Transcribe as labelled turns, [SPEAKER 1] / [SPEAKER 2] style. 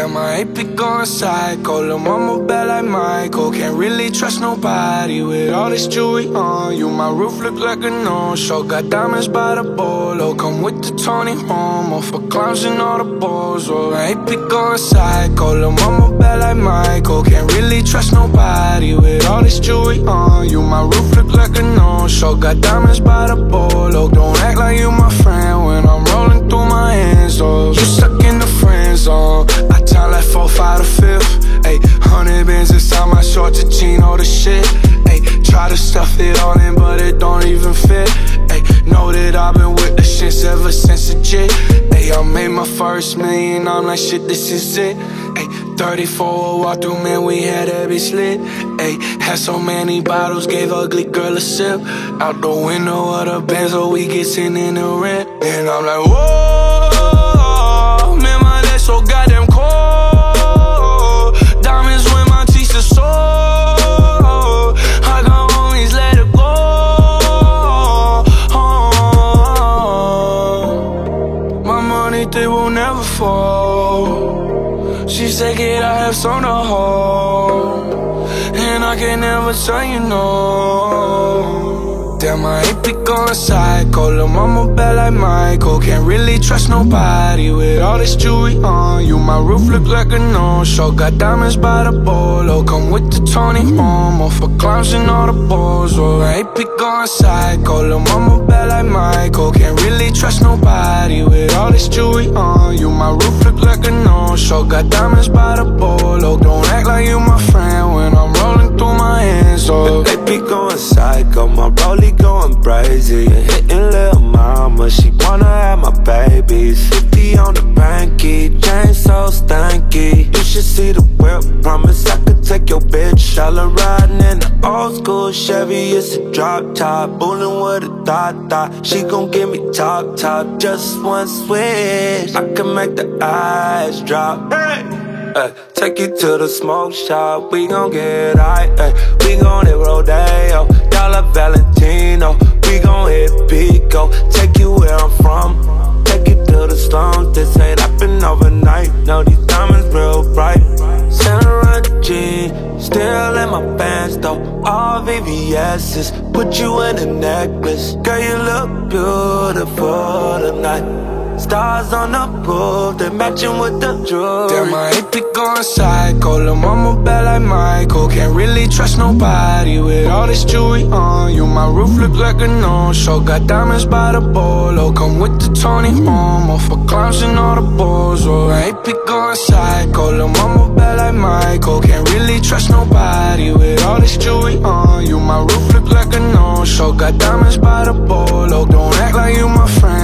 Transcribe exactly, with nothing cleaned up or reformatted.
[SPEAKER 1] Damn, I hate be going psycho. Lil' mama bad like Michael. Can't really trust nobody with all this jewelry on you. My roof look like a no-show. Got diamonds by the bolo. Come with the Tony Homo for clowns and all the balls. Oh, I hate be going psycho. Lil' mama bad like Michael. Can't really trust nobody with all this jewelry on you. My roof look like a no-show. Got diamonds by the bolo. Don't act like you my friend when I'm rolling through my hands. Oh, you stuck in the friend zone. I time like four, five to fifth. Ayy, hundred bins inside my shorts, a jean, all the shit. Ayy, try to stuff it all in, but it don't even fit. Ayy, know that I've been with the shits ever since a jit. Ayy, I made my first million, I'm like, shit, this is it. Ayy, thirty-four walk through, man, we had that bitch lit. Ayy, had so many bottles, gave ugly girl a sip. Out the window of the Benz, so we get sitting in the rent. And I'm like, whoa, man, my legs so goddamn cold. Diamonds when my teeth are sore. I got homies, let it go. Oh, my money, they will never fall. She said, kid, I have some to hold, and I can never tell you no. Damn, I hate be going psycho. Lil' mama bad like Michael. Can't really trust nobody with all this jewelry on you. My roof look like a no-show. Got diamonds by the bolo. Come with the Tony Homo for clowns and all the balls. Oh, I hate be going psycho. Lil' mama bad like Michael. Can't really trust nobody with all this jewelry on you. My roof look like a no-show. Got diamonds by the bolo. Don't act like you my friend when I'm rolling through my hands. Oh,
[SPEAKER 2] they be going psycho. My rollie going crazy and hitting lil' mama. She wanna have my babies. Fifty on the banky, chain so stanky. You should see the whip. Promise I could take your bitch. All her riding in the old school Chevy. It's a drop top, bullin' with a thought thought. She gon' give me top top, just one switch. I can make the eyes drop. Hey. Ay, take you to the smoke shop, we gon' get high. Ay, we gon' hit Rodeo, Dollar Valentino. We gon' hit Pico, take you where I'm from. Take you to the slums, this ain't happen overnight. No, these diamonds real bright. Santa G, still in my pants though. All V V S's, put you in a necklace. Girl, you look beautiful tonight. Stars on the roof, they matching with the jewelry.
[SPEAKER 1] Damn, I hate be going psycho. Lil' mama bad like Michael. Can't really trust nobody with all this jewelry on you. My roof look like a no-show. Got diamonds by the bolo. Come with the Tony Homo for clowns and all the balls. Oh, I hate be going psycho. Lil' mama bad like Michael. Can't really trust nobody with all this jewelry on you. My roof look like a no-show. Got diamonds by the bolo. Don't act like you my friend